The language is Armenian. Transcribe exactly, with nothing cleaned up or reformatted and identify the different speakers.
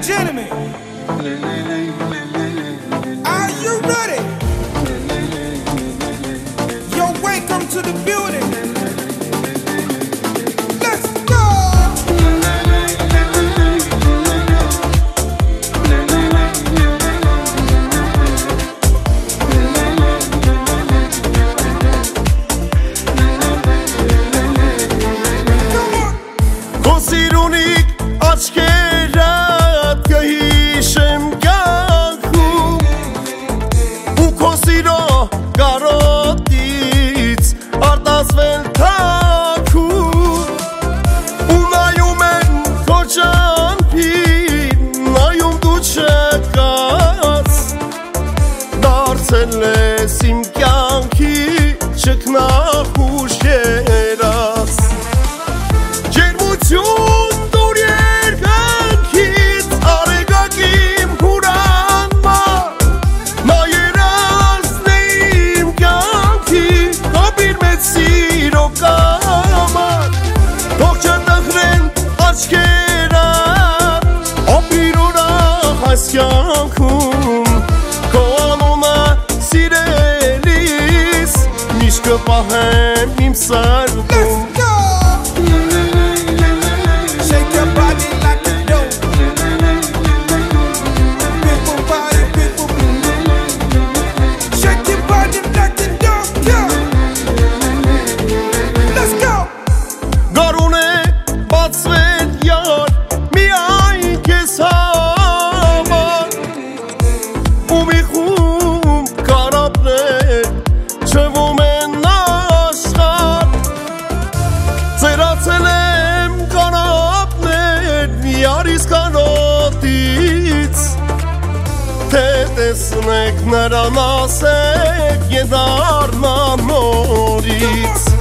Speaker 1: and gentlemen, are you ready? Yo, welcome to the building. Let's go!
Speaker 2: Kosirunիկ աչքերդ կհիշեմ կյանքում ու քոսիրո կարոտից արտասվել թաքում ու նայում են քո ճամփին նայում դու չկաս դարձել ես իմ կյանքի ճգնախուշ երաս Ջերմություն դուր երկնքից արեգակիմ հուրանմա Նայերազն է իմ կյանքի հապիր մեծ սիրո կամար Թող չտխրեն աչքերդ ապիր ուրախ այս կյանքում Քո անունը սիրելիս միշտ կպահեմ իմ սրտում Ծերացել եմ կանապներ Արիս կանոտից Թե տեսնեք նրան ասեք Եդարնան նորից